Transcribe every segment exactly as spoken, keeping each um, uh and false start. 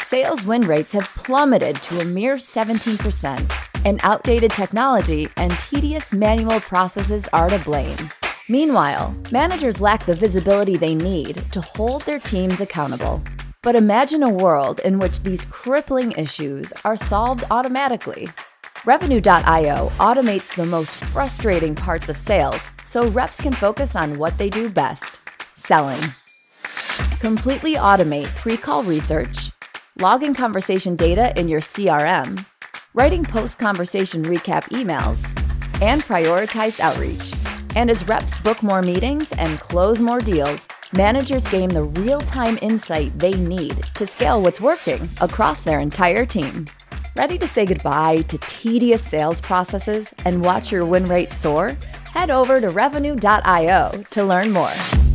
sales win rates have plummeted to a mere seventeen percent, and outdated technology and tedious manual processes are to blame. Meanwhile, managers lack the visibility they need to hold their teams accountable. But imagine a world in which these crippling issues are solved automatically. Revenue dot io automates the most frustrating parts of sales so reps can focus on what they do best: selling. Completely automate pre-call research, logging conversation data in your C R M, writing post-conversation recap emails, and prioritized outreach. And as reps book more meetings and close more deals, managers gain the real-time insight they need to scale what's working across their entire team. Ready to say goodbye to tedious sales processes and watch your win rate soar? Head over to Revenue dot io to learn more.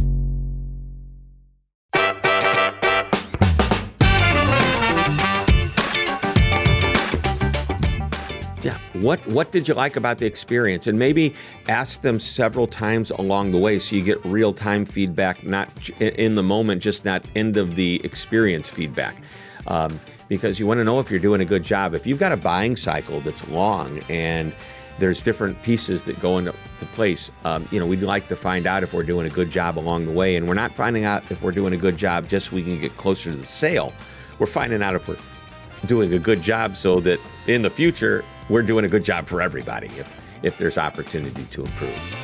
Yeah. What what did you like about the experience? And maybe ask them several times along the way so you get real-time feedback, not in the moment, just not end of the experience feedback. Um, because you want to know if you're doing a good job. If you've got a buying cycle that's long and there's different pieces that go into to place, um, you know, we'd like to find out if we're doing a good job along the way. And we're not finding out if we're doing a good job just so we can get closer to the sale. We're finding out if we're doing a good job so that in the future, we're doing a good job for everybody if, if there's opportunity to improve.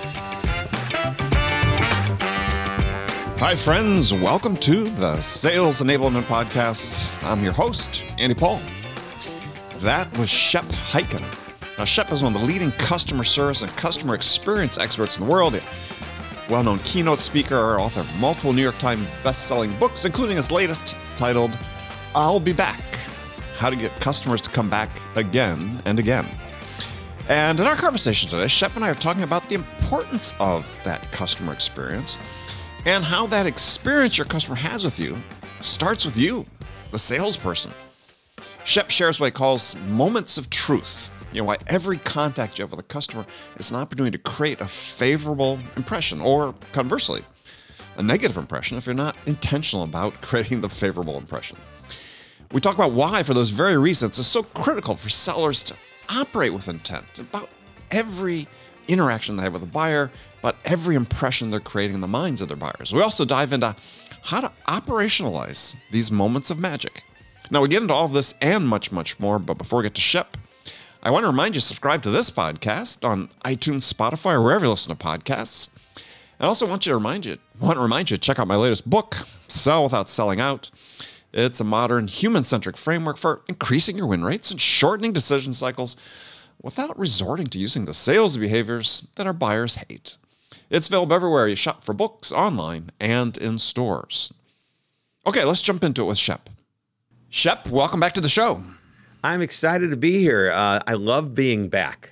Hi, friends. Welcome to the Sales Enablement Podcast. I'm your host, Andy Paul. That was Shep Hyken. Now, Shep is one of the leading customer service and customer experience experts in the world. A well-known keynote speaker, author of multiple New York Times best-selling books, including his latest titled, I'll Be Back: How to Get Customers to Come Back Again and Again. And in our conversation today, Shep and I are talking about the importance of that customer experience and how that experience your customer has with you starts with you, the salesperson. Shep shares what he calls moments of truth. You know, why every contact you have with a customer is an opportunity to create a favorable impression, or conversely, a negative impression if you're not intentional about creating the favorable impression. We talk about why, for those very reasons, it's so critical for sellers to operate with intent about every interaction they have with a buyer, about every impression they're creating in the minds of their buyers. We also dive into how to operationalize these moments of magic. Now, we get into all of this and much, much more, but before we get to Shep, I want to remind you to subscribe to this podcast on iTunes, Spotify, or wherever you listen to podcasts. I also want you to remind you, want to remind you to check out my latest book, Sell Without Selling Out. It's a modern, human-centric framework for increasing your win rates and shortening decision cycles without resorting to using the sales behaviors that our buyers hate. It's available everywhere you shop for books, online, and in stores. Okay, let's jump into it with Shep. Shep, welcome back to the show. I'm excited to be here. Uh, I love being back.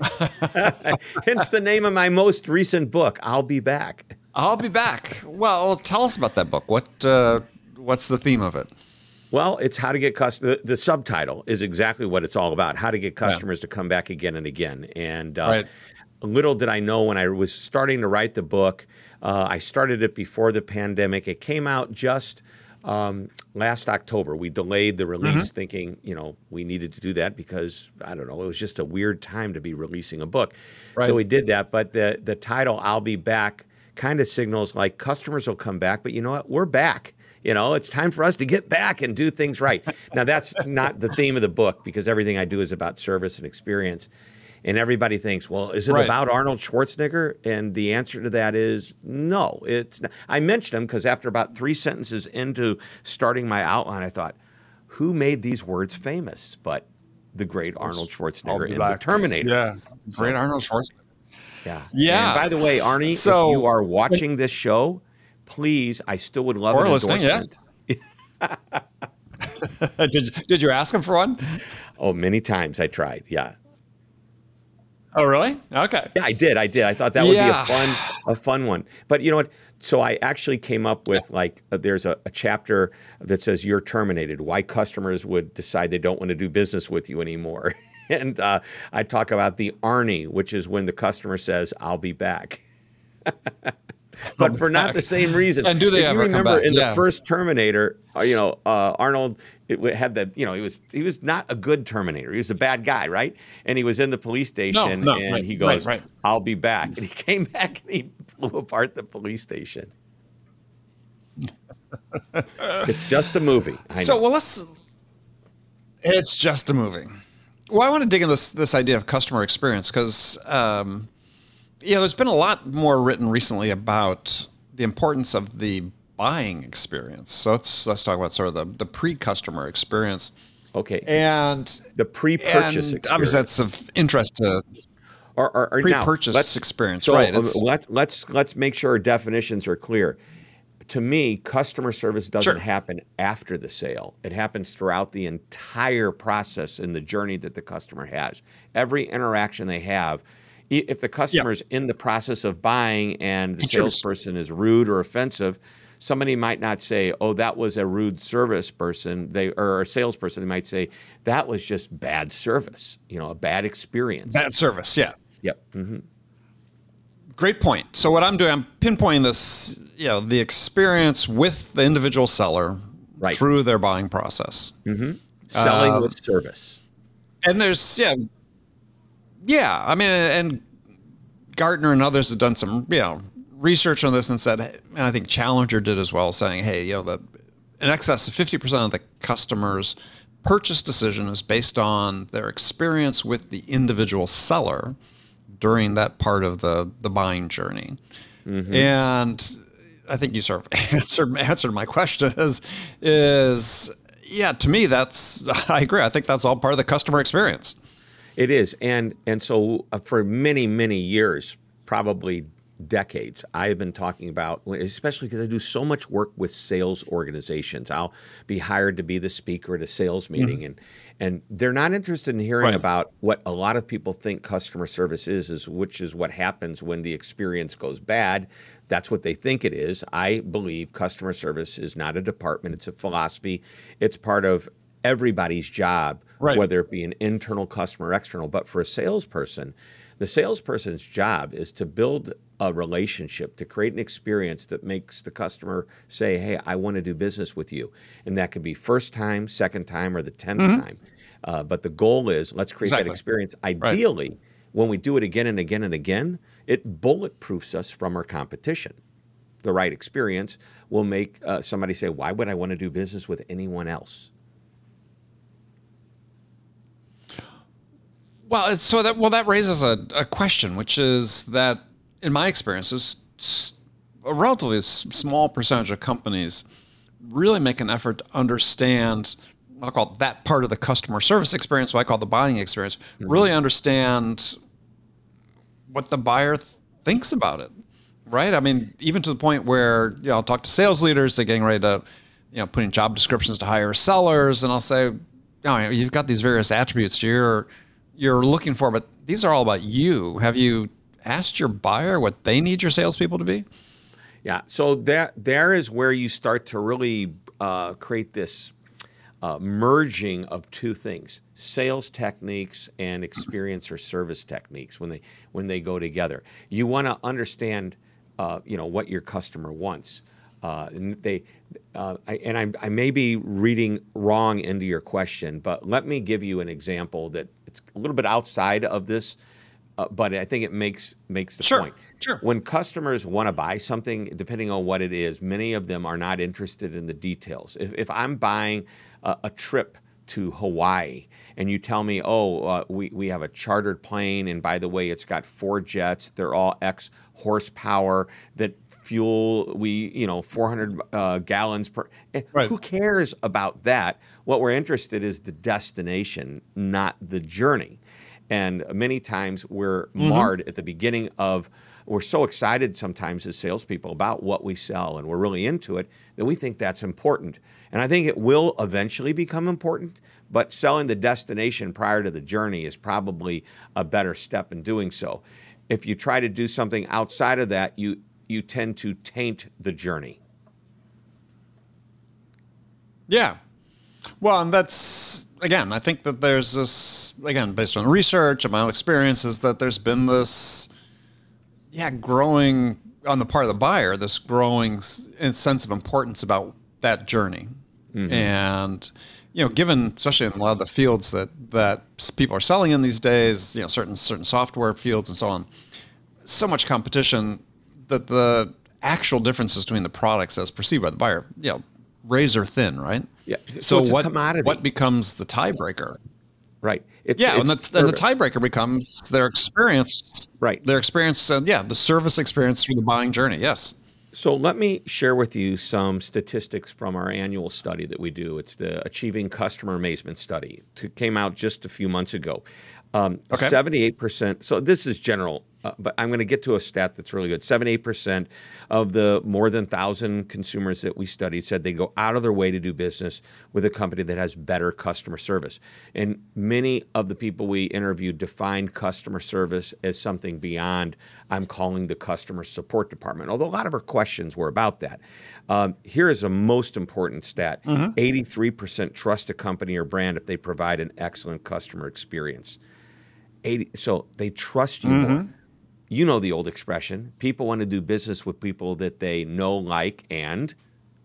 Hence the name of my most recent book, I'll Be Back. I'll Be Back. Well, tell us about that book. What uh, What's the theme of it? Well, it's how to get customers. The, the subtitle is exactly what it's all about, how to get customers yeah. to come back again and again. And uh, right. little did I know when I was starting to write the book, uh, I started it before the pandemic. It came out just um, last October. We delayed the release mm-hmm. thinking, you know, we needed to do that because, I don't know, it was just a weird time to be releasing a book. Right. So we did that. But the, the title, I'll Be Back, kind of signals like customers will come back, but you know what? We're back. You know, it's time for us to get back and do things right. Now, that's not the theme of the book because everything I do is about service and experience. And everybody thinks, well, is it right. about Arnold Schwarzenegger? And the answer to that is no. It's not. I mentioned him because after about three sentences into starting my outline, I thought, who made these words famous? But the great Arnold Schwarzenegger in The Terminator. Yeah, great so, Arnold Schwarzenegger. Yeah. Yeah. And by the way, Arnie, so, if you are watching this show, please, I still would love or an listening, endorsement. Yes. did, did you ask him for one? Oh, many times I tried, yeah. Oh, really? Okay. Yeah, I did. I did. I thought that would yeah. be a fun, a fun one. But you know what? So I actually came up with like, uh, there's a, a chapter that says you're terminated, why customers would decide they don't want to do business with you anymore. And uh, I talk about the Arnie, which is when the customer says, I'll be back. but for not the same reason. And do they if ever you remember come back? in Yeah. the first Terminator, uh, you know, uh, Arnold it had that, you know, he was he was not a good Terminator. He was a bad guy, right? And he was in the police station, No, no, and right, he goes, right, right. "I'll be back," and he came back and he blew apart the police station. It's just a movie. I So, know. well, let's. It's just a movie. Well, I want to dig into this this idea of customer experience because, um, you know, there's been a lot more written recently about the importance of the buying experience. So let's let's talk about sort of the, the pre-customer experience. Okay. And the pre-purchase and experience. obviously that's of interest to or, or, or pre-purchase now, let's, experience, so right? It's, let's let's let's make sure our definitions are clear. To me, customer service doesn't Sure. happen after the sale. It happens throughout the entire process and the journey that the customer has. Every interaction they have, i- if the customer's in the process of buying and the Contributes. salesperson is rude or offensive, somebody might not say, "Oh, that was a rude service person." They or a salesperson, they might say, "That was just bad service. You know, a bad experience." Bad service, yeah. Yep. hmm Great point. So what I'm doing, I'm pinpointing this, you know, the experience with the individual seller Right. through their buying process. Selling Uh, with service. And there's, yeah, yeah. I mean, and Gartner and others have done some, you know, research on this and said, and I think Challenger did as well, saying, hey, you know, that in excess of fifty percent of the customers' purchase decision is based on their experience with the individual seller during that part of the, the buying journey. Mm-hmm. And I think you sort of answered answered my question is, is yeah, to me, that's, I agree. I think that's all part of the customer experience. It is, and and so uh, for many many years, probably decades, I've been talking about, especially because I do so much work with sales organizations. I'll be hired to be the speaker at a sales meeting, mm-hmm. and and they're not interested in hearing Right. about what a lot of people think customer service is, is which is what happens when the experience goes bad. That's what they think it is. I believe customer service is not a department; it's a philosophy. It's part of everybody's job, Right. whether it be an internal customer or external. But for a salesperson, the salesperson's job is to build a relationship, to create an experience that makes the customer say, hey, I want to do business with you. And that could be first time, second time, or the tenth Mm-hmm. time. Uh, but the goal is let's create Exactly. that experience. Ideally, when we do it again and again and again, it bulletproofs us from our competition. The right experience will make uh, somebody say, why would I want to do business with anyone else? Well, it's, so that well that raises a, a question, which is that in my experience, is s- a relatively s- small percentage of companies really make an effort to understand. I'll call it that part of the customer service experience, what I call the buying experience. Mm-hmm. Really understand what the buyer th- thinks about it, right? I mean, even to the point where you know I'll talk to sales leaders, they're getting ready to, you know, putting job descriptions to hire sellers, and I'll say, oh, you've got these various attributes you're you're looking for, but these are all about you. Have you asked your buyer what they need your salespeople to be? Yeah, so that there is where you start to really uh, create this uh, merging of two things: sales techniques and experience or service techniques. When they when they go together, you want to understand, uh, you know, what your customer wants. Uh, and they, uh, I, and I, I may be reading wrong into your question, but let me give you an example that it's a little bit outside of this, uh, but I think it makes makes the Sure, point. sure. When customers want to buy something, depending on what it is, many of them are not interested in the details. If, if I'm buying a, a trip to Hawaii and you tell me, oh, uh, we, we have a chartered plane, and by the way, it's got four jets, they're all X horsepower, that fuel, we, you know, four hundred uh, gallons per, Right. Who cares about that? What we're interested is the destination, not the journey. And many times we're Mm-hmm. marred at the beginning of, we're so excited sometimes as salespeople about what we sell, and we're really into it, that we think that's important. And I think it will eventually become important, but selling the destination prior to the journey is probably a better step in doing so. If you try to do something outside of that, you you tend to taint the journey. Yeah. Well, and that's, again, I think that there's this, again, based on research and my own experiences, that there's been this, yeah, growing on the part of the buyer, this growing sense of importance about that journey. Mm-hmm. And, you know, given, especially in a lot of the fields that, that people are selling in these days, you know, certain certain software fields and so on, so much competition that the actual differences between the products as perceived by the buyer, you know, razor thin, right? Yeah. So, so what, commodity. what becomes the tiebreaker? Right. It's, yeah, it's and, the, and the tiebreaker becomes their experience. Right. Their experience, and yeah, the service experience through the buying journey. Yes. So let me share with you some statistics from our annual study that we do. It's the Achieving Customer Amazement Study. It came out just a few months ago. Um, okay. seventy-eight percent. So this is general, uh, but I'm going to get to a stat that's really good. seventy-eight percent of the more than one thousand consumers that we studied said they go out of their way to do business with a company that has better customer service. And many of the people we interviewed defined customer service as something beyond, I'm calling the customer support department, although a lot of our questions were about that. Um, here is a most important stat. Mm-hmm. eighty-three percent trust a company or brand if they provide an excellent customer experience. eighty So they trust you mm-hmm. more. You know the old expression. People want to do business with people that they know, like, and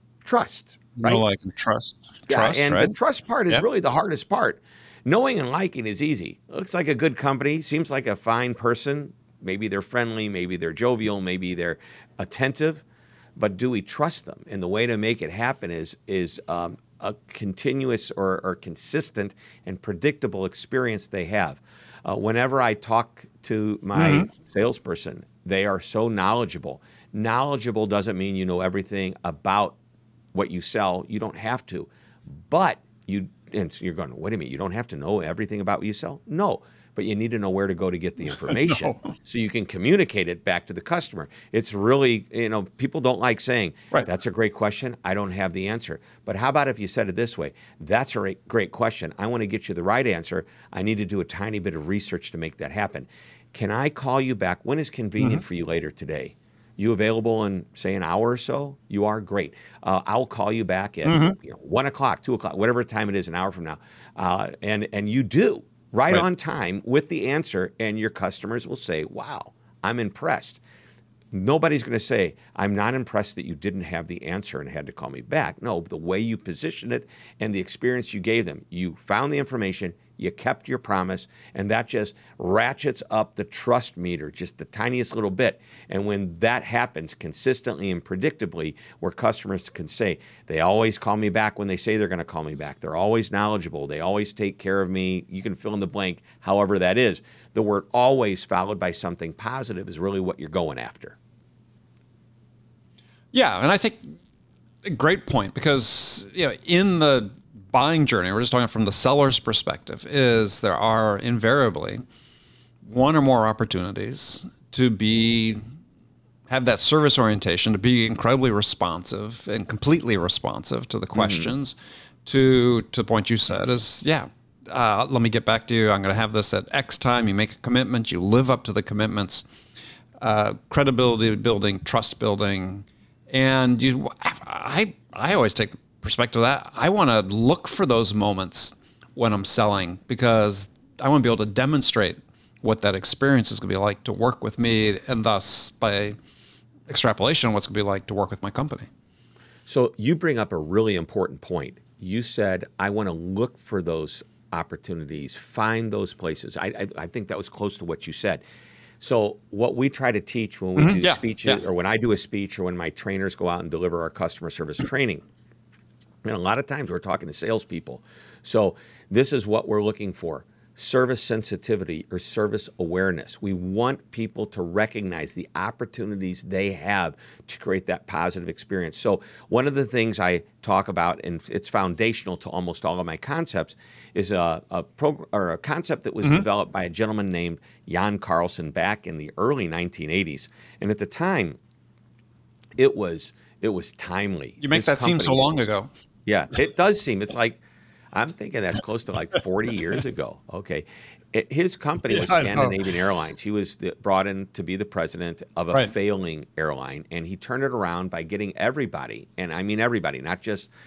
trust. Right? Know, like, and trust. Yeah, trust, and right? the trust part is yep. really the hardest part. Knowing and liking is easy. Looks like a good company. Seems like a fine person. Maybe they're friendly. Maybe they're jovial. Maybe they're attentive. But do we trust them? And the way to make it happen is is um, a continuous or, or consistent and predictable experience they have. Uh, whenever I talk to my mm-hmm. salesperson, they are so knowledgeable. Knowledgeable doesn't mean you know everything about what you sell. You don't have to. But you, and so you're going, wait a minute, you don't have to know everything about what you sell? No. But you need to know where to go to get the information no. so you can communicate it back to the customer. It's really, you know, people don't like saying, right. that's a great question. I don't have the answer. But how about if you said it this way? That's a great question. I want to get you the right answer. I need to do a tiny bit of research to make that happen. Can I call you back? When is convenient mm-hmm. for you later today? You available in, say, an hour or so? You are? Great. Uh, I'll call you back at mm-hmm. you know, one o'clock, two o'clock, whatever time it is, an hour from now. Uh, and and you do. Right, right on time with the answer, and your customers will say, wow, I'm impressed. Nobody's going to say, I'm not impressed that you didn't have the answer and had to call me back. No, the way you positioned it and the experience you gave them, you found the information, you kept your promise, and that just ratchets up the trust meter just the tiniest little bit. And when that happens consistently and predictably, where customers can say, they always call me back when they say they're going to call me back. They're always knowledgeable. They always take care of me. You can fill in the blank, however that is. The word always followed by something positive is really what you're going after. Yeah, and I think a great point, because you know, in the buying journey, we're just talking from the seller's perspective, is there are invariably one or more opportunities to be have that service orientation, to be incredibly responsive and completely responsive to the questions. Mm-hmm. To to the point you said is, yeah, uh, let me get back to you. I'm going to have this at X time. You make a commitment. You live up to the commitments. Uh, credibility building, trust building. And you, I, I always take the perspective of that. I want to look for those moments when I'm selling, because I want to be able to demonstrate what that experience is going to be like to work with me, and thus, by extrapolation, what's going to be like to work with my company. So you bring up a really important point. You said, I want to look for those opportunities, find those places. I, I, I think that was close to what you said. So what we try to teach when we mm-hmm, do yeah, speeches yeah. or when I do a speech or when my trainers go out and deliver our customer service training, and a lot of times we're talking to salespeople. So this is what we're looking for: service sensitivity or service awareness. We want people to recognize the opportunities they have to create that positive experience. So one of the things I talk about, and it's foundational to almost all of my concepts, is a, a, prog- or a concept that was mm-hmm. developed by a gentleman named Jan Carlson back in the early nineteen eighties. And at the time, it was it was timely. You make His that seem so long ago. Yeah, it does seem. It's like, I'm thinking that's close to like forty years ago. Okay. It, his company was Scandinavian Airlines. He was the, brought in to be the president of a right. failing airline, and he turned it around by getting everybody, and I mean everybody, not just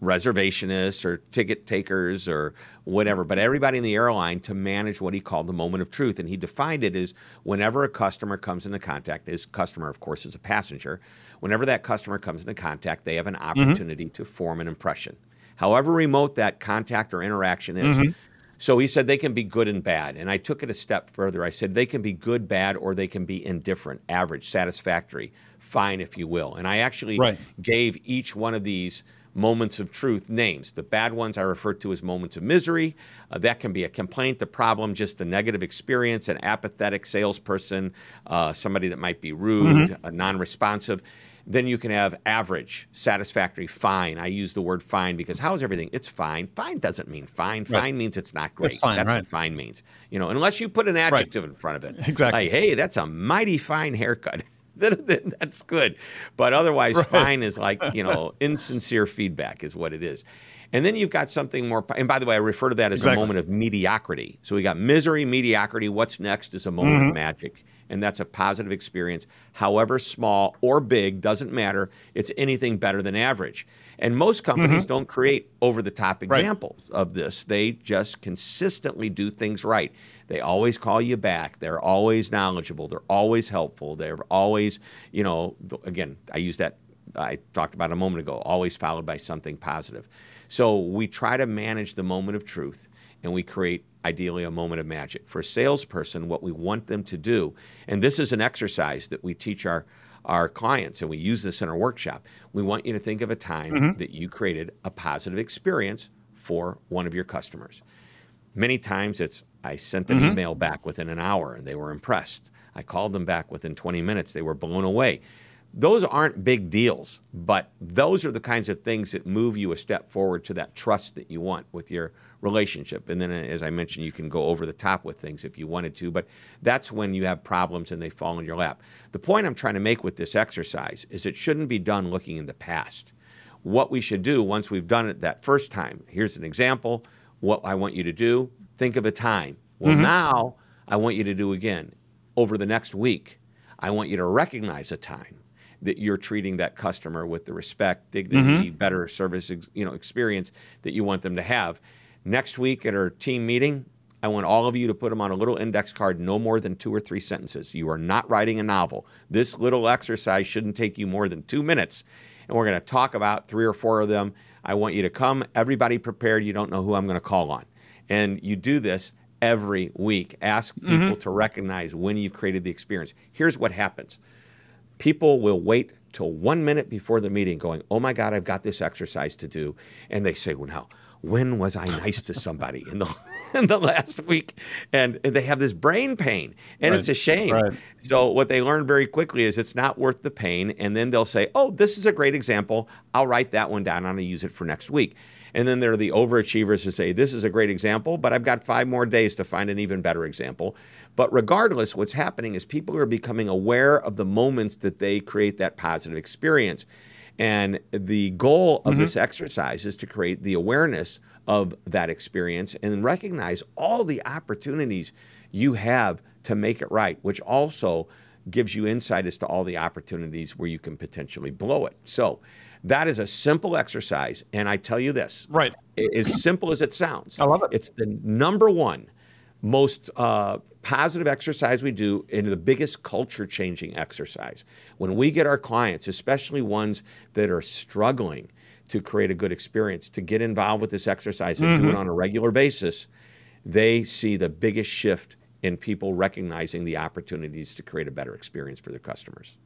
reservationists or ticket takers or whatever, but everybody in the airline to manage what he called the moment of truth. And he defined it as whenever a customer comes into contact, his customer, of course, is a passenger. Whenever that customer comes into contact, they have an opportunity mm-hmm. to form an impression, however remote that contact or interaction is. Mm-hmm. So he said they can be good and bad. And I took it a step further. I said they can be good, bad, or they can be indifferent, average, satisfactory, fine, if you will. And I actually right. gave each one of these moments of truth names. The bad ones I refer to as moments of misery. Uh, that can be a complaint, a problem, just a negative experience, an apathetic salesperson, uh, somebody that might be rude, mm-hmm. uh, non-responsive. Then you can have average, satisfactory, fine. I use the word fine because how's everything? It's fine. Fine doesn't mean fine. Fine right. means it's not great. It's fine, that's right. what fine means. You know, unless you put an adjective right. in front of it. Exactly. Like, hey, that's a mighty fine haircut. That's good. But otherwise, right. fine is like, you know, insincere feedback is what it is. And then you've got something more, and by the way, I refer to that as exactly. a moment of mediocrity. So we got misery, mediocrity. What's next is a moment mm-hmm. of magic. And that's a positive experience, however small or big, doesn't matter. It's anything better than average. And most companies mm-hmm. don't create over-the-top examples right. of this. They just consistently do things right. They always call you back. They're always knowledgeable. They're always helpful. They're always, you know, again, I used that, I talked about a moment ago, always followed by something positive. So we try to manage the moment of truth, and we create ideally a moment of magic. For a salesperson, what we want them to do, and this is an exercise that we teach our, our clients, and we use this in our workshop. We want you to think of a time mm-hmm. that you created a positive experience for one of your customers. Many times it's, I sent an mm-hmm. email back within an hour and they were impressed. I called them back within twenty minutes. They were blown away. Those aren't big deals, but those are the kinds of things that move you a step forward to that trust that you want with your relationship. And then, as I mentioned, you can go over the top with things if you wanted to, but that's when you have problems and they fall in your lap. The point I'm trying to make with this exercise is it shouldn't be done looking in the past. What we should do once we've done it that first time, here's an example, what I want you to do, think of a time. Well, mm-hmm. now I want you to do again. Over the next week, I want you to recognize a time that you're treating that customer with the respect, dignity, mm-hmm. better service, you know, experience that you want them to have. Next week at our team meeting, I want all of you to put them on a little index card, no more than two or three sentences. You are not writing a novel. This little exercise shouldn't take you more than two minutes. And we're going to talk about three or four of them. I want you to come, everybody prepared. You don't know who I'm going to call on. And you do this every week. Ask people mm-hmm. to recognize when you've created the experience. Here's what happens. People will wait till one minute before the meeting going, oh my God, I've got this exercise to do. And they say, well, now, when was I nice to somebody in the in the last week? And, and they have this brain pain, and right. it's a shame. Right. So what they learn very quickly is it's not worth the pain. And then they'll say, oh, this is a great example. I'll write that one down. I'm going to use it for next week. And then there are the overachievers who say, this is a great example, but I've got five more days to find an even better example. But regardless, what's happening is people are becoming aware of the moments that they create that positive experience. And the goal of mm-hmm. this exercise is to create the awareness of that experience and recognize all the opportunities you have to make it right, which also gives you insight as to all the opportunities where you can potentially blow it. So that is a simple exercise. And I tell you this, right? As simple as it sounds. I love it. It's the number one most uh, positive exercise we do, and the biggest culture-changing exercise. When we get our clients, especially ones that are struggling to create a good experience, to get involved with this exercise and mm-hmm. do it on a regular basis, they see the biggest shift in people recognizing the opportunities to create a better experience for their customers.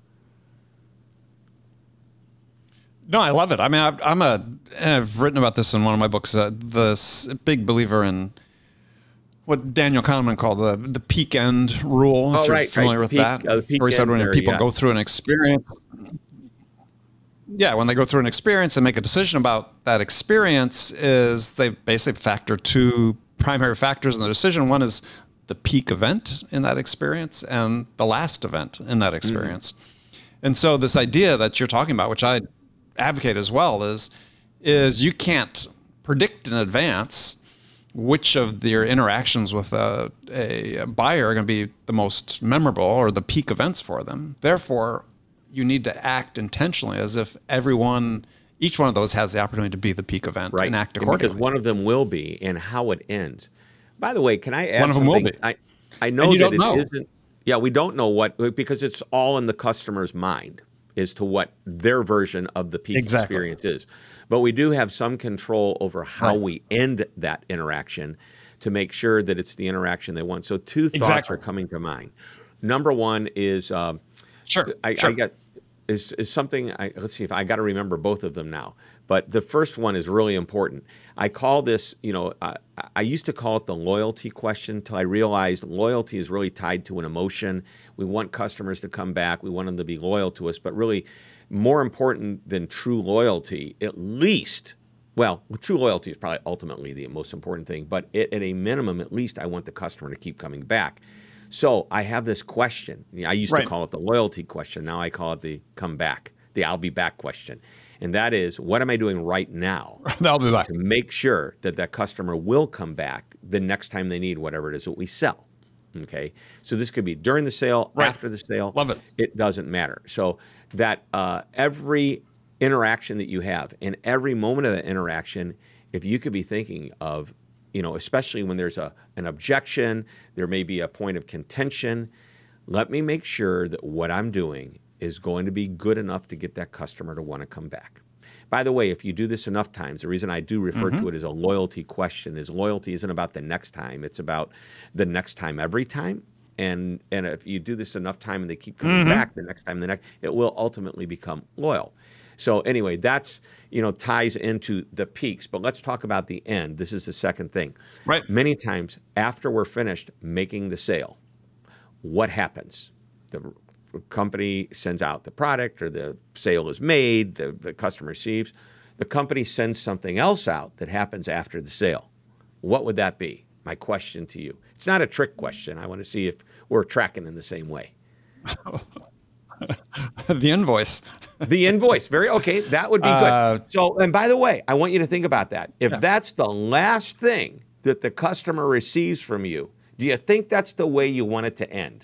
No, I love it. I mean, I've, I'm a, I've written about this in one of my books, uh, the big believer in what Daniel Kahneman called the the peak end rule. If oh, you're right, familiar right. with peak, that, uh, where he said when there, people yeah. go through an experience, yeah, when they go through an experience and make a decision about that experience, is they basically factor two primary factors in the decision. One is the peak event in that experience and the last event in that experience. Mm. And so this idea that you're talking about, which I advocate as well, is is you can't predict in advance which of your interactions with a, a buyer are going to be the most memorable or the peak events for them. Therefore, you need to act intentionally as if everyone each one of those has the opportunity to be the peak event right. and act accordingly. Because one of them will be, and how it ends. By the way, can I add One of them something? will be. I, I know And you that don't it know. isn't. Yeah, we don't know what, because it's all in the customer's mind as to what their version of the peak Exactly. experience is. But we do have some control over how Right. we end that interaction to make sure that it's the interaction they want. So two thoughts Exactly. are coming to mind. Number one is, um, Sure. I, sure. I got is is something. I, let's see if I got to remember both of them now. But the first one is really important. I call this, you know, I, I used to call it the loyalty question until I realized loyalty is really tied to an emotion. We want customers to come back. We want them to be loyal to us. But really, more important than true loyalty, at least, well, true loyalty is probably ultimately the most important thing. But it, at a minimum, at least I want the customer to keep coming back. So I have this question. I used Right. to call it the loyalty question. Now I call it the come back, the I'll be back question. And that is, what am I doing right now I'll be back. to make sure that that customer will come back the next time they need whatever it is that we sell? Okay. So this could be during the sale, Right. after the sale. Love it. It doesn't matter. So that uh, every interaction that you have, and every moment of that interaction, if you could be thinking of, you know, especially when there's a an objection, there may be a point of contention, let me make sure that what I'm doing is going to be good enough to get that customer to want to come back. By the way, if you do this enough times, the reason I do refer Mm-hmm. to it as a loyalty question is loyalty isn't about the next time. It's about the next time every time. And and if you do this enough time and they keep coming Mm-hmm. back the next time, the next, it will ultimately become loyal. So anyway, that's, you know, ties into the peaks. But let's talk about the end. This is the second thing. Right. Many times after we're finished making the sale, what happens? The company sends out the product, or the sale is made, the, the customer receives. The company sends something else out that happens after the sale. What would that be? My question to you. It's not a trick question. I want to see if we're tracking in the same way. The invoice. The invoice. Very okay. That would be Uh, good. So, and by the way, I want you to think about that. If Yeah. that's the last thing that the customer receives from you, do you think that's the way you want it to end?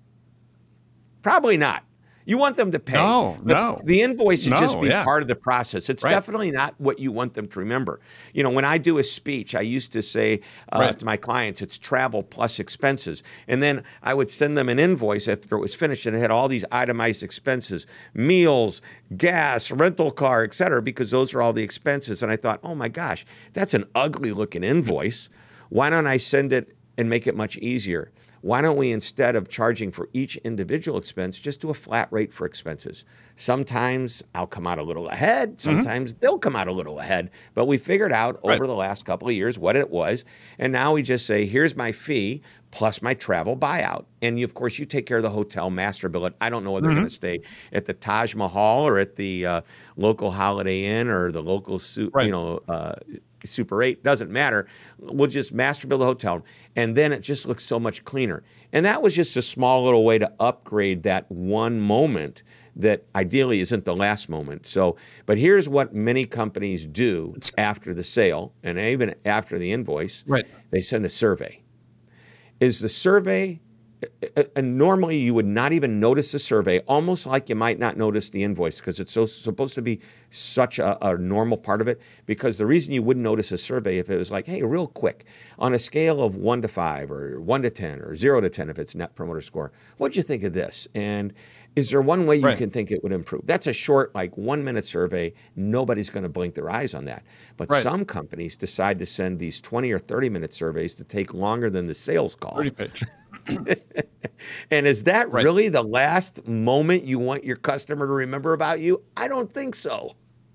Probably not. You want them to pay. No, But no. The invoice should No, just be yeah. part of the process. It's Right. definitely not what you want them to remember. You know, when I do a speech, I used to say uh, Right. to my clients, it's travel plus expenses. And then I would send them an invoice after it was finished, and it had all these itemized expenses, meals, gas, rental car, et cetera, because those are all the expenses. And I thought, oh my gosh, that's an ugly looking invoice. Why don't I send it and make it much easier? Why don't we, instead of charging for each individual expense, just do a flat rate for expenses? Sometimes I'll come out a little ahead. Sometimes they'll come out a little ahead. But we figured out over Right. the last couple of years what it was. And now we just say, here's my fee plus my travel buyout. And you, of course, you take care of the hotel, master bill it. I don't know whether they're going to stay at the Taj Mahal or at the uh, local Holiday Inn or the local, su- Right. you know, uh, Super eight, doesn't matter. We'll just master bill the hotel, and then it just looks so much cleaner. And that was just a small little way to upgrade that one moment that ideally isn't the last moment. So, but here's what many companies do after the sale and even after the invoice. Right. They send a survey. Is the survey, and normally you would not even notice the survey, almost like you might not notice the invoice because it's so supposed to be such a, a normal part of it. Because the reason you wouldn't notice a survey if it was like, hey, real quick, on a scale of one to five or one to ten or zero to ten if it's net promoter score, what'd you think of this? And is there one way you Right. can think it would improve? That's a short, like one minute survey. Nobody's going to blink their eyes on that. But Right. some companies decide to send these twenty or thirty minute surveys that take longer than the sales call. thirty page. And is that Right. really the last moment you want your customer to remember about you? I don't think so.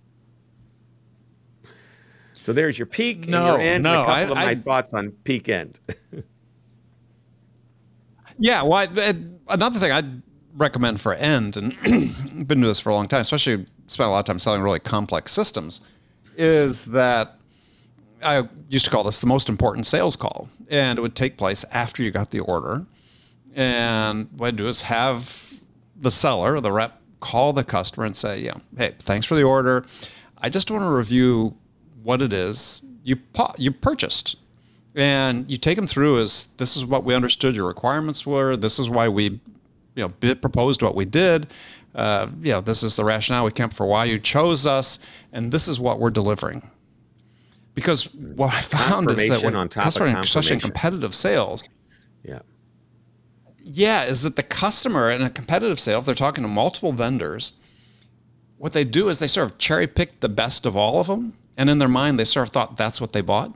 So there's your peak No, and your end. no, and a couple I- of my I- thoughts on peak end. Yeah, well, I, I- another thing I'd recommend for end, and I've been doing this for a long time, especially spent a lot of time selling really complex systems, is that I used to call this the most important sales call. And it would take place after you got the order. And what I'd do is have the seller, the rep, call the customer and say, yeah, hey, thanks for the order. I just want to review what it is you pu- you purchased. And you take them through as this is what we understood your requirements were. This is why we, you know, bid, proposed what we did. uh, you know, this is the rationale we came for why you chose us, and this is what we're delivering. Because what I found is that when on top customer, of especially in competitive sales, yeah, yeah, is that the customer in a competitive sale, if they're talking to multiple vendors, what they do is they sort of cherry pick the best of all of them, and in their mind, they sort of thought that's what they bought.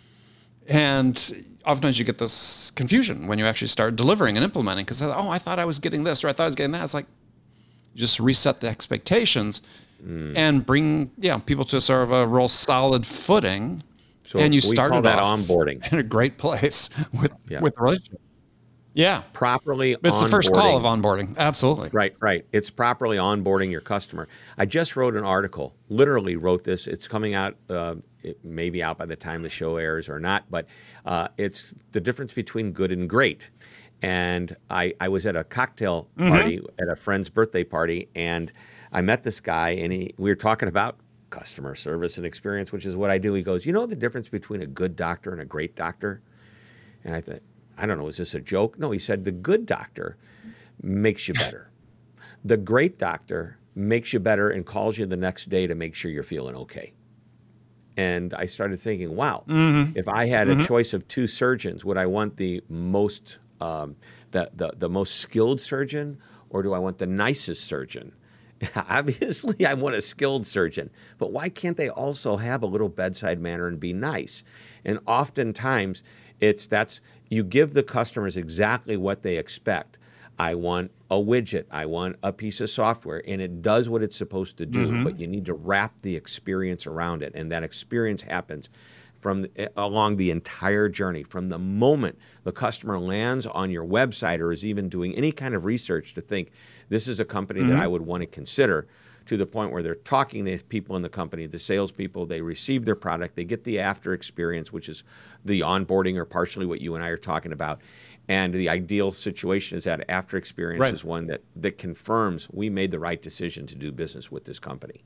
And oftentimes you get this confusion when you actually start delivering and implementing, because, oh, I thought I was getting this, or I thought I was getting that. It's like, just reset the expectations mm. and bring yeah people to sort of a real solid footing, so and you we started call that off onboarding in a great place with yeah. with the relationship. Yeah, properly. But it's the first call of onboarding. Absolutely. Right, right. It's properly onboarding your customer. I just wrote an article. Literally wrote this. It's coming out. Uh, it may be out by the time the show airs or not, but uh, it's the difference between good and great. And I, I was at a cocktail party mm-hmm. at a friend's birthday party, and I met this guy, and he, we were talking about customer service and experience, which is what I do. He goes, you know the difference between a good doctor and a great doctor? And I thought, I don't know, is this a joke? No, he said, the good doctor makes you better. The great doctor makes you better and calls you the next day to make sure you're feeling okay. And I started thinking, wow, mm-hmm. if I had mm-hmm. a choice of two surgeons, would I want the most um, the, the, the most skilled surgeon, or do I want the nicest surgeon? Obviously, I want a skilled surgeon. But why can't they also have a little bedside manner and be nice? And oftentimes, it's that's you give the customers exactly what they expect. I want a widget. I want a piece of software, and it does what it's supposed to do, mm-hmm. but you need to wrap the experience around it, and that experience happens from the, along the entire journey, from the moment the customer lands on your website or is even doing any kind of research to think, this is a company mm-hmm. that I would want to consider, to the point where they're talking to people in the company, the salespeople, they receive their product, they get the after experience, which is the onboarding or partially what you and I are talking about. And the ideal situation is that after experience right. is one that, that confirms we made the right decision to do business with this company.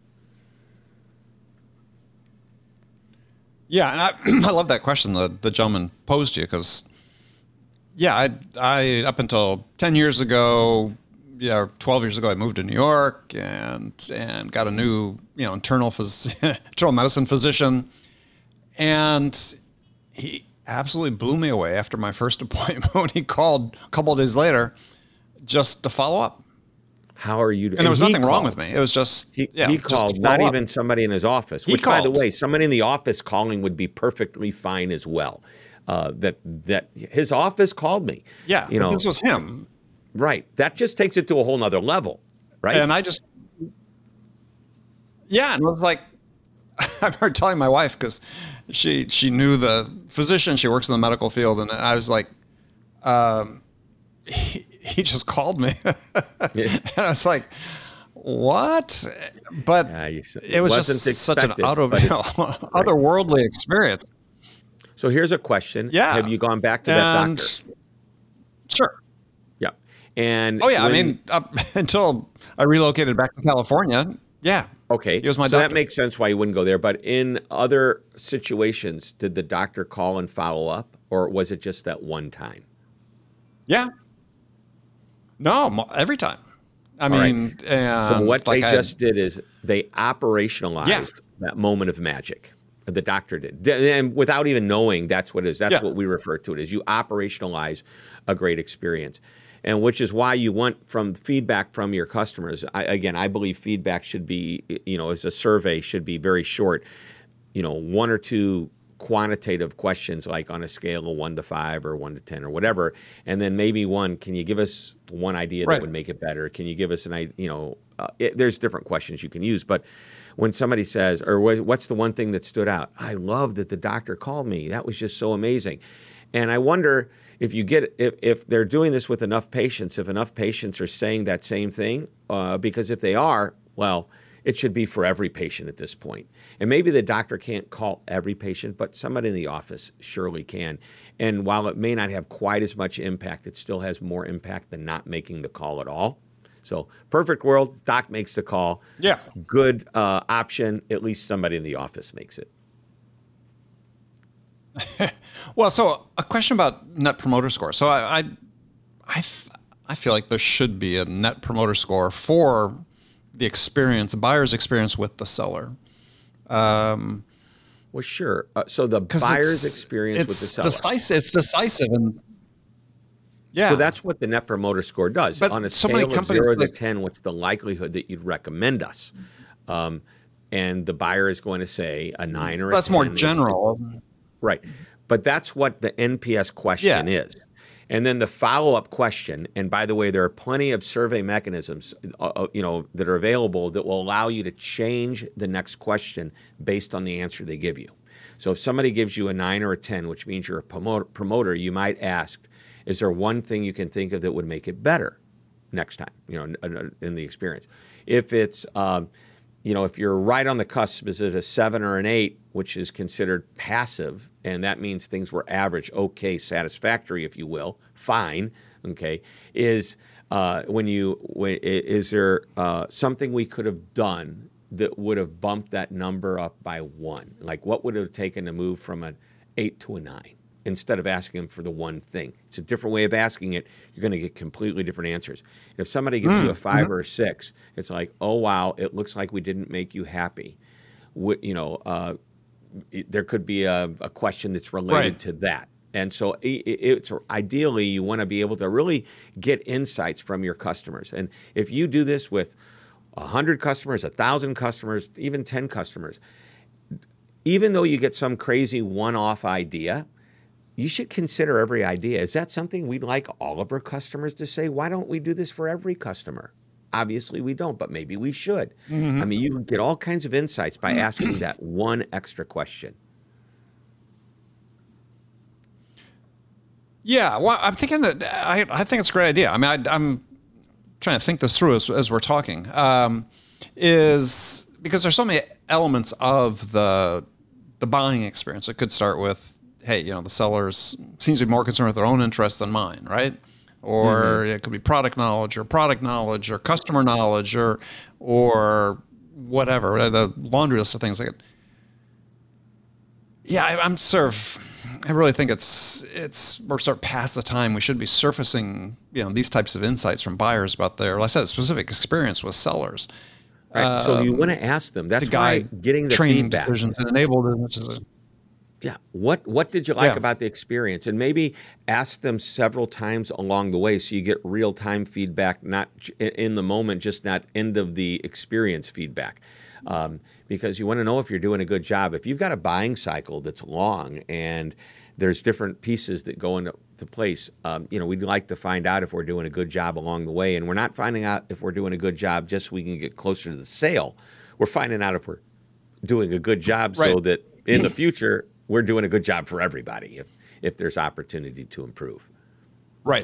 Yeah, and I, I love that question the, the gentleman posed to you, because, yeah, I, I up until ten years ago, yeah, twelve years ago, I moved to New York and and got a new, you know, internal phys- internal medicine physician, and he absolutely blew me away after my first appointment when he called a couple of days later just to follow up. How are you? And, and there was nothing called. wrong with me. It was just he, yeah, he called, not up. even somebody in his office. He which, called. by the way, somebody in the office calling would be perfectly fine as well. Uh, that that his office called me. Yeah, you know, this was him. Right. That just takes it to a whole nother level, right? And I just, yeah, and I was like, I remember telling my wife, because she she knew the physician, she works in the medical field, and I was like, um, he, he just called me. Yeah. And I was like, what? But yeah, it, it was just such an out of, you know, right. otherworldly experience. So here's a question. Yeah. Have you gone back to that and, doctor? Sure. Yeah. And oh, yeah. when, I mean, up until I relocated back to California. Yeah. Okay. He was my so doctor. That makes sense why you wouldn't go there. But in other situations, did the doctor call and follow up, or was it just that one time? Yeah. No, every time. I All mean, right. and so what like they I, just did is they operationalized yeah. that moment of magic. The doctor did, and without even knowing that's what it is. That's yes. what we refer to it as. You operationalize a great experience, and which is why you want from feedback from your customers. I, again, I believe feedback should be, you know, as a survey should be very short. You know, one or two quantitative questions, like on a scale of one to five or one to ten or whatever, and then maybe one. Can you give us one idea right. that would make it better? Can you give us an idea? You know, uh, it, there's different questions you can use, but. When somebody says, or what's the one thing that stood out? I love that the doctor called me. That was just so amazing. And I wonder if you get if, if they're doing this with enough patients, if enough patients are saying that same thing, uh, because if they are, well, it should be for every patient at this point. And maybe the doctor can't call every patient, but somebody in the office surely can. And while it may not have quite as much impact, it still has more impact than not making the call at all. So perfect world, doc makes the call. Yeah. Good uh, option, at least somebody in the office makes it. Well, so a question about Net Promoter Score. So I, I, I, I feel like there should be a net promoter score for the experience, the buyer's experience with the seller. Um, well, sure. Uh, so the buyer's experience with the seller. Decisive, it's decisive. And yeah. So that's what the net promoter score does. But on a so scale many of zero like, to ten, what's the likelihood that you'd recommend us? Um, and the buyer is going to say a nine or a that's ten. That's more general. Right. But that's what the N P S question yeah. is. And then the follow-up question, and by the way, there are plenty of survey mechanisms, uh, you know, that are available that will allow you to change the next question based on the answer they give you. So if somebody gives you a nine or a ten, which means you're a promoter, promoter, you might ask, is there one thing you can think of that would make it better next time, you know, in, in the experience? If it's, um, you know, if you're right on the cusp, is it a seven or an eight, which is considered passive, and that means things were average, okay, satisfactory, if you will, fine, okay, is uh, when you, when, is there uh, something we could have done that would have bumped that number up by one? Like what would it have taken to move from an eight to a nine? Instead of asking them for the one thing. It's a different way of asking it. You're going to get completely different answers. If somebody gives mm, you a five mm-hmm. or a six, it's like, oh, wow, it looks like we didn't make you happy. What, you know, uh, it, there could be a, a question that's related right. to that. And so it, it's ideally you want to be able to really get insights from your customers. And if you do this with one hundred customers, one thousand customers, even ten customers, even though you get some crazy one-off idea, you should consider every idea. Is that something we'd like all of our customers to say? Why don't we do this for every customer? Obviously, we don't, but maybe we should. Mm-hmm. I mean, you can get all kinds of insights by asking that one extra question. Yeah, well, I'm thinking that I, I think it's a great idea. I mean, I, I'm trying to think this through as, as we're talking. Um, is because there's so many elements of the the buying experience. It could start with, hey, you know, the sellers seems to be more concerned with their own interests than mine, right? Or mm-hmm. it could be product knowledge or product knowledge or customer knowledge or or whatever, the laundry list of things like it. Yeah, I, I'm sort of, I really think it's, it's we're sort of past the time we should be surfacing, you know, these types of insights from buyers about their, like I said, specific experience with sellers. Right. Um, so you want to ask them. That's why getting the training feedback. decisions and enabled as much as a, Yeah. What What did you like yeah. about the experience? And maybe ask them several times along the way so you get real time feedback, not in the moment, just not end of the experience feedback. Um, because you want to know if you're doing a good job. If you've got a buying cycle that's long and there's different pieces that go into to place, um, you know, we'd like to find out if we're doing a good job along the way. And we're not finding out if we're doing a good job just so we can get closer to the sale. We're finding out if we're doing a good job right. so that in the future, we're doing a good job for everybody if if there's opportunity to improve. Right.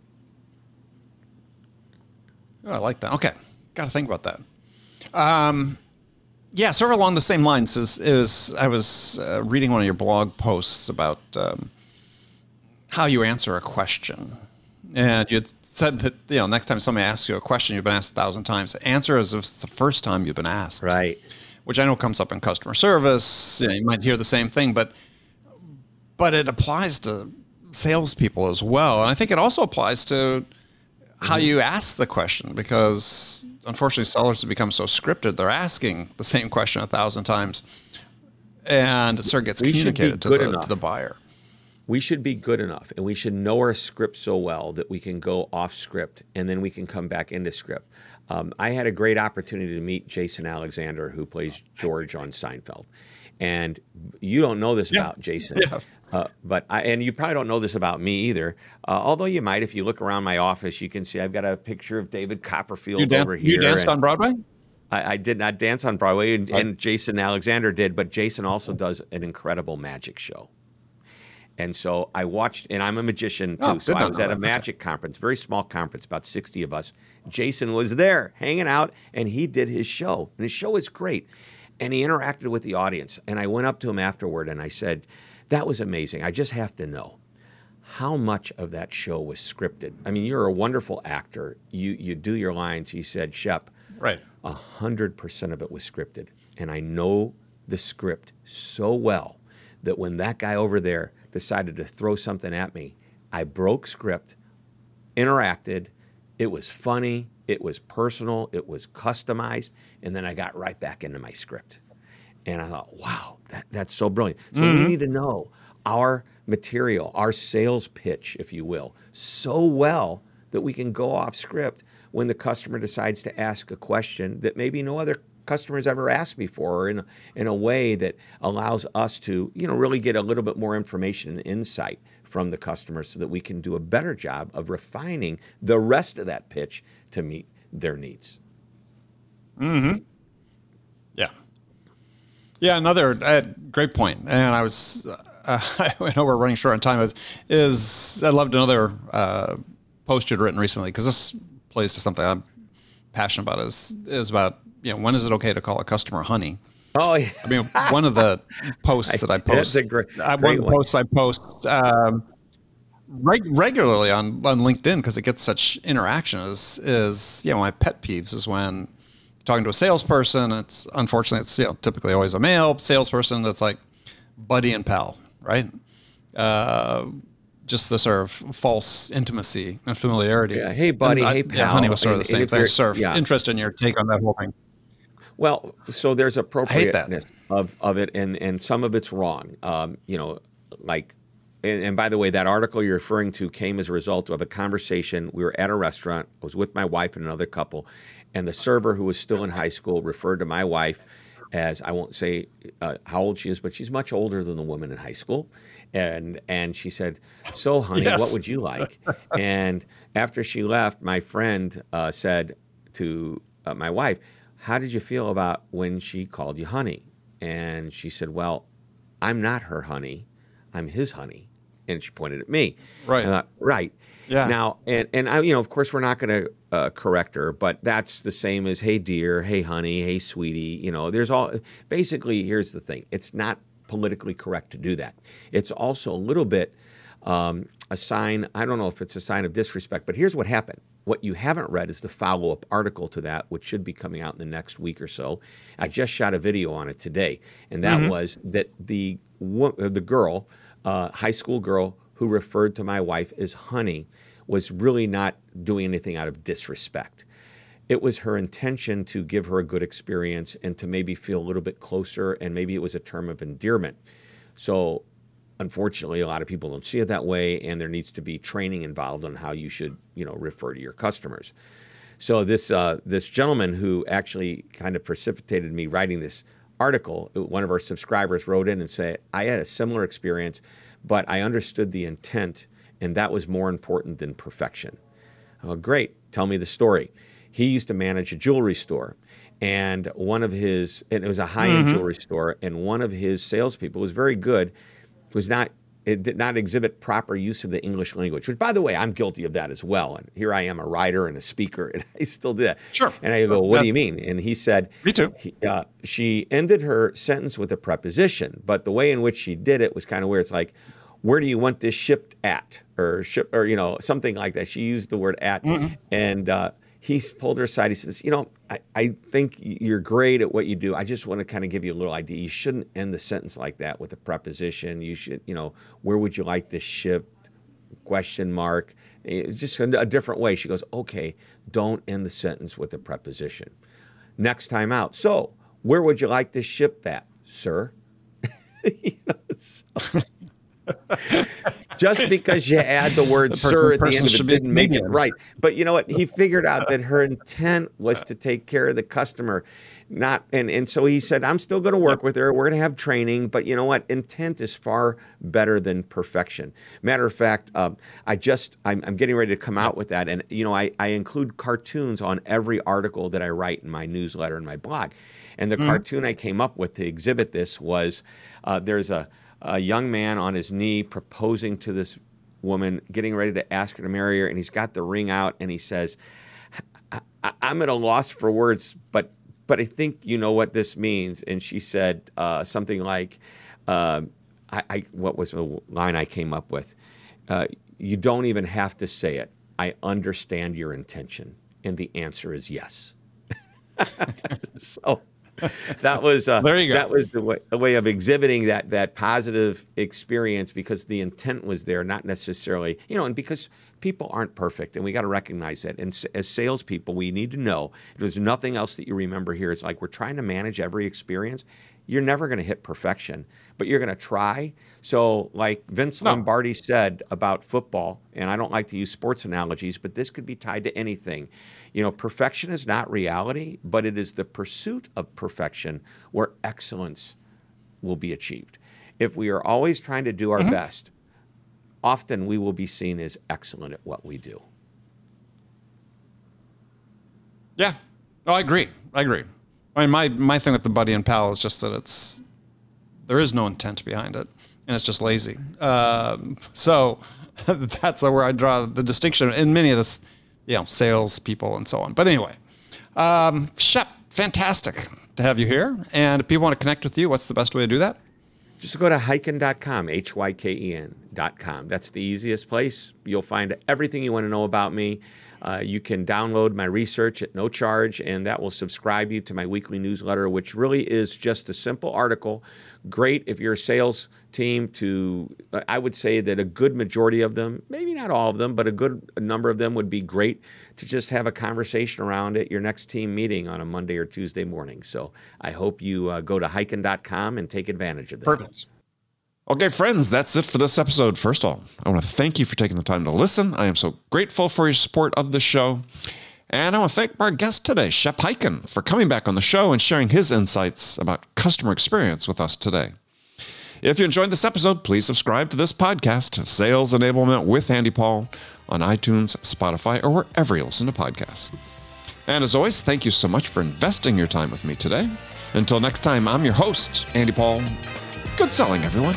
Oh, I like that. Okay. Got to think about that. Um, yeah, sort of along the same lines is, is I was uh, reading one of your blog posts about um, how you answer a question. And you said that, you know, next time somebody asks you a question you've been asked a thousand times, answer as if it's the first time you've been asked. Right. Which I know comes up in customer service. You know, you might hear the same thing, but but it applies to salespeople as well. And I think it also applies to how you ask the question, because unfortunately sellers have become so scripted. They're asking the same question a thousand times, and it sort of gets we communicated to the, to the buyer. We should be good enough, and we should know our script so well that we can go off script, and then we can come back into script. Um, I had a great opportunity to meet Jason Alexander, who plays George on Seinfeld. And you don't know this yeah. about Jason, yeah. uh, but I, and you probably don't know this about me either. Uh, although you might, if you look around my office, you can see I've got a picture of David Copperfield you dan- over here. You danced on Broadway? I, I did not dance on Broadway, and, and Jason Alexander did, but Jason also does an incredible magic show. And so I watched, and I'm a magician too. Oh, so I was at a magic okay. conference, very small conference, about sixty of us. Jason was there hanging out, and he did his show. And his show is great. And he interacted with the audience. And I went up to him afterward, and I said, that was amazing. I just have to know, how much of that show was scripted? I mean, you're a wonderful actor. You you do your lines. He said, Shep, right. one hundred percent of it was scripted. And I know the script so well that when that guy over there decided to throw something at me, I broke script, interacted, It was funny. It was personal. It was customized. And then I got right back into my script. And I thought, wow, that, that's so brilliant. So mm-hmm. we need to know our material, our sales pitch, if you will, so well that we can go off script when the customer decides to ask a question that maybe no other customers ever asked before, or in a, in a way that allows us to, you know, really get a little bit more information and insight from the customer so that we can do a better job of refining the rest of that pitch to meet their needs. Mm-hmm. Yeah. Yeah, another uh, great point. And I was, uh, I know we're running short on time, is, is I loved another uh, post you'd written recently, because this plays to something I'm passionate about, is, is about, you know, when is it okay to call a customer honey? Oh, yeah. I mean, one of the posts that I post, That's a great, uh, great one of the one. posts I post um, reg- regularly on, on LinkedIn, because it gets such interaction, is, is, you know, my pet peeves is when talking to a salesperson, it's unfortunately, it's, you know, typically always a male salesperson that's like buddy and pal, right? Uh, just the sort of false intimacy and familiarity. Yeah. Hey, buddy. And I, hey, pal. Yeah, honey was sort of And- the same and if thing. you're- Sort of yeah. interest in your take on that whole thing. Well, so there's hate that. appropriateness of, of it, and, and some of it's wrong. Um, you know, like, and, and by the way, that article you're referring to came as a result of a conversation. We were at a restaurant. I was with my wife and another couple, and the server, who was still in high school, referred to my wife as, I won't say uh, how old she is, but she's much older than the woman in high school. And and she said, so, honey, Yes. what would you like? And after she left, my friend uh, said to uh, my wife, how did you feel about when she called you honey? And she said, well, I'm not her honey. I'm his honey. And she pointed at me. Right. And I thought, right. Yeah. Now, and, and I, you know, of course, we're not going to uh, correct her, but that's the same as, hey, dear, hey, honey, hey, sweetie. You know, there's all, basically, here's the thing. It's not politically correct to do that. It's also a little bit um, a sign, I don't know if it's a sign of disrespect, but here's what happened. What you haven't read is the follow-up article to that, which should be coming out in the next week or so. I just shot a video on it today, and that mm-hmm. was that the wo- the girl, uh, high school girl who referred to my wife as honey, was really not doing anything out of disrespect. It was her intention to give her a good experience and to maybe feel a little bit closer, and maybe it was a term of endearment. So unfortunately, a lot of people don't see it that way, and there needs to be training involved on how you should, you know, refer to your customers. So this uh, this gentleman who actually kind of precipitated me writing this article, one of our subscribers wrote in and said, I had a similar experience, but I understood the intent, and that was more important than perfection. Oh, great. Tell me the story. He used to manage a jewelry store, and one of his, and it was a high-end mm-hmm. jewelry store, and one of his salespeople was very good, was not, it did not exhibit proper use of the English language, which, by the way, I'm guilty of that as well. And here I am, a writer and a speaker, and I still do that. Sure. And I go, what do you mean? And he said, me too. He, uh, she ended her sentence with a preposition, but the way in which she did it was kind of weird. It's like, where do you want this shipped at? Or, ship, or you know, something like that. She used the word at. Mm-hmm. And uh, he pulled her aside. He says, you know, I, I think you're great at what you do. I just want to kind of give you a little idea. You shouldn't end the sentence like that with a preposition. You should, you know, where would you like this shipped? Question mark. It's just a, a different way. She goes, okay, don't end the sentence with a preposition. Next time out. So, where would you like this shipped at, sir? you know, so. Just because you add the word the sir at the end of it didn't make it comedian. right. But you know what? He figured out that her intent was to take care of the customer. Not and, and so he said, I'm still going to work with her. We're going to have training. But you know what? Intent is far better than perfection. Matter of fact, um, I just, I'm, I'm getting ready to come out with that. And, you know, I, I include cartoons on every article that I write in my newsletter and my blog. And the mm-hmm. cartoon I came up with to exhibit this was uh, there's a, a young man on his knee proposing to this woman, getting ready to ask her to marry her, and he's got the ring out, and he says, I, I, I'm at a loss for words, but but I think you know what this means. And she said uh, something like, uh, I, I what was the line I came up with? Uh, you don't even have to say it. I understand your intention. And the answer is yes. so that was uh, there you go. That was the way, a way of exhibiting that that positive experience, because the intent was there, not necessarily, you know, and because people aren't perfect, and we got to recognize that. And as salespeople, we need to know if there's nothing else that you remember here. It's like we're trying to manage every experience. You're never going to hit perfection, but you're going to try. So like Vince no. Lombardi said about football, and I don't like to use sports analogies, but this could be tied to anything. You know, perfection is not reality, but it is the pursuit of perfection where excellence will be achieved. If we are always trying to do our mm-hmm. best, often we will be seen as excellent at what we do. Yeah, no, I agree. I agree. I mean, my, my thing with the Buddy and Pal is just that it's, there is no intent behind it, and it's just lazy. Um, so that's where I draw the distinction in many of this, you know, sales people and so on. But anyway, um, Shep, fantastic to have you here. And if people want to connect with you, what's the best way to do that? Just go to hyken dot com, H Y K E N dot com. That's the easiest place. You'll find everything you want to know about me. Uh, you can download my research at no charge, and that will subscribe you to my weekly newsletter, which really is just a simple article. Great if you're a sales team to, I would say that a good majority of them, maybe not all of them, but a good number of them would be great to just have a conversation around at your next team meeting on a Monday or Tuesday morning. So I hope you uh, go to hyken dot com and take advantage of that. Perfect. Okay, friends, that's it for this episode. First of all, I want to thank you for taking the time to listen. I am so grateful for your support of the show. And I want to thank our guest today, Shep Hyken, for coming back on the show and sharing his insights about customer experience with us today. If you enjoyed this episode, please subscribe to this podcast, Sales Enablement with Andy Paul, on iTunes, Spotify, or wherever you listen to podcasts. And as always, thank you so much for investing your time with me today. Until next time, I'm your host, Andy Paul. Good selling, everyone.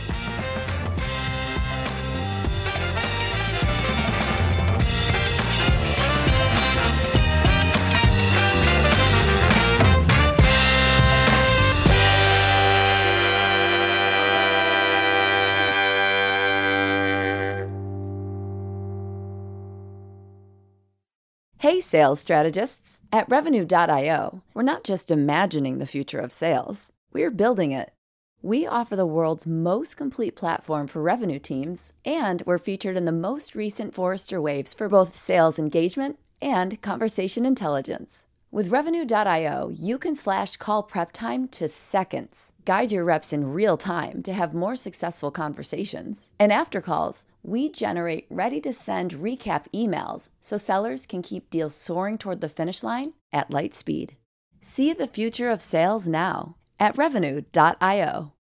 Hey, sales strategists. At revenue dot io, we're not just imagining the future of sales, we're building it. We offer the world's most complete platform for revenue teams, and we're featured in the most recent Forrester Waves for both sales engagement and conversation intelligence. With revenue dot io, you can slash call prep time to seconds, guide your reps in real time to have more successful conversations. And after calls, we generate ready-to-send recap emails so sellers can keep deals soaring toward the finish line at light speed. See the future of sales now at revenue dot io.